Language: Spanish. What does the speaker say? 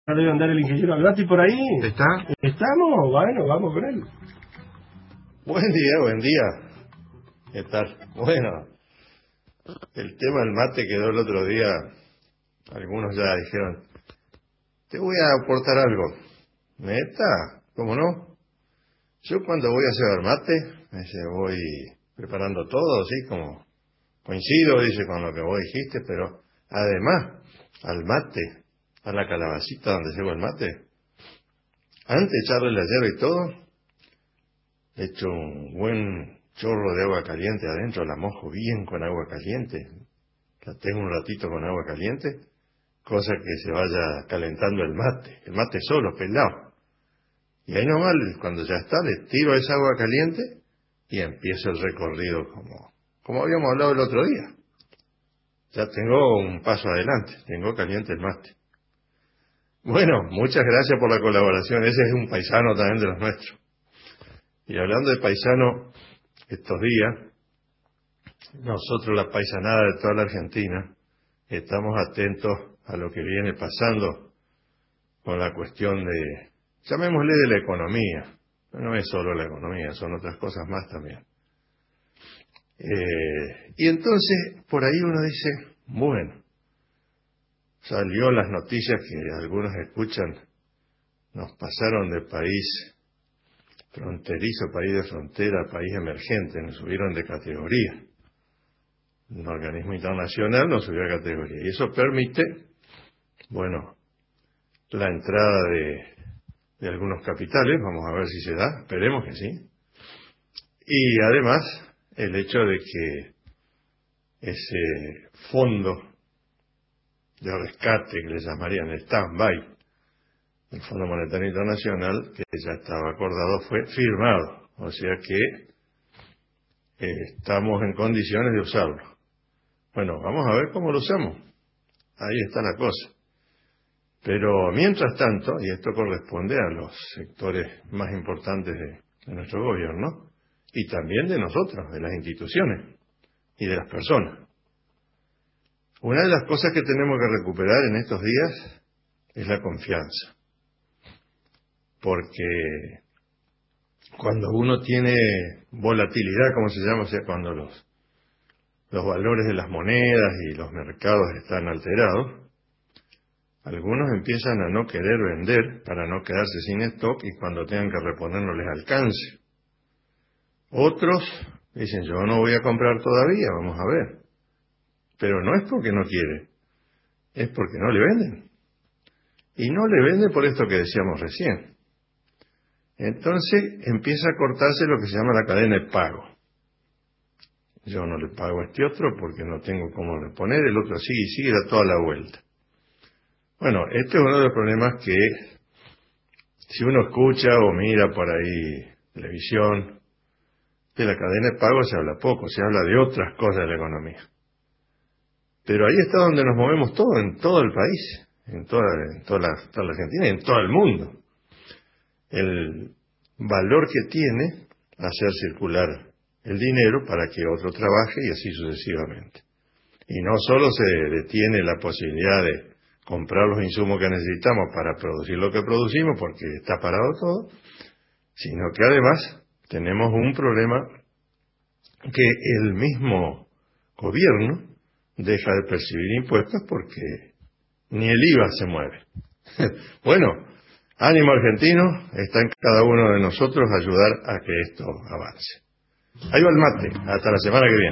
Debe andar el ingeniero Alberti por ahí. ¿Está? ¿Estamos? Bueno, vamos con él. Buen día. ¿Qué tal? Bueno, el tema del mate quedó el otro día. Algunos ya dijeron, te voy a aportar algo. ¿Neta? ¿Cómo no? Yo cuando voy a hacer mate, voy preparando todo, así como coincido, dice, con lo que vos dijiste, pero además, al mate, a la calabacita donde llevo el mate, antes de echarle la hierba y todo, le echo un buen chorro de agua caliente adentro, la mojo bien con agua caliente, la tengo un ratito con agua caliente, cosa que se vaya calentando el mate solo, pelado. Y ahí nomás, cuando ya está, le tiro esa agua caliente y empiezo el recorrido como habíamos hablado el otro día. Ya tengo un paso adelante, tengo caliente el mate. Bueno, muchas gracias por la colaboración, ese es un paisano también de los nuestros. Y hablando de paisano, estos días, nosotros la paisanada de toda la Argentina, estamos atentos a lo que viene pasando con la cuestión de, llamémosle de la economía. No es solo la economía, son otras cosas más también. Y entonces, por ahí uno dice, bueno, salió las noticias que algunos escuchan, nos pasaron de país fronterizo, país de frontera, país emergente, nos subieron de categoría. Un organismo internacional nos subió de categoría. Y eso permite, bueno, la entrada de algunos capitales, vamos a ver si se da, esperemos que sí. Y además, el hecho de que ese fondo de rescate que le llamarían el stand-by, el Fondo Monetario Internacional, que ya estaba acordado, fue firmado. O sea que estamos en condiciones de usarlo. Bueno, vamos a ver cómo lo usamos. Ahí está la cosa. Pero mientras tanto, y esto corresponde a los sectores más importantes de nuestro gobierno, y también de nosotros, de las instituciones y de las personas. Una de las cosas que tenemos que recuperar en estos días es la confianza. Porque cuando uno tiene volatilidad, como se llama, o sea, cuando los valores de las monedas y los mercados están alterados, algunos empiezan a no querer vender para no quedarse sin stock y cuando tengan que reponer no les alcance. Otros dicen, yo no voy a comprar todavía, vamos a ver. Pero no es porque no quiere, es porque no le venden. Y no le venden por esto que decíamos recién. Entonces empieza a cortarse lo que se llama la cadena de pago. Yo no le pago a este otro porque no tengo cómo reponer, el otro sigue y sigue, da toda la vuelta. Bueno, este es uno de los problemas que si uno escucha o mira por ahí televisión, de la cadena de pago se habla poco, se habla de otras cosas de la economía. Pero ahí está donde nos movemos todos, en todo el país, en toda la Argentina y en todo el mundo. El valor que tiene hacer circular el dinero para que otro trabaje y así sucesivamente. Y no solo se detiene la posibilidad de comprar los insumos que necesitamos para producir lo que producimos porque está parado todo, sino que además tenemos un problema que el mismo gobierno deja de percibir impuestos porque ni el IVA se mueve. Bueno, ánimo argentino, está en cada uno de nosotros ayudar a que esto avance. Ahí va el mate, hasta la semana que viene.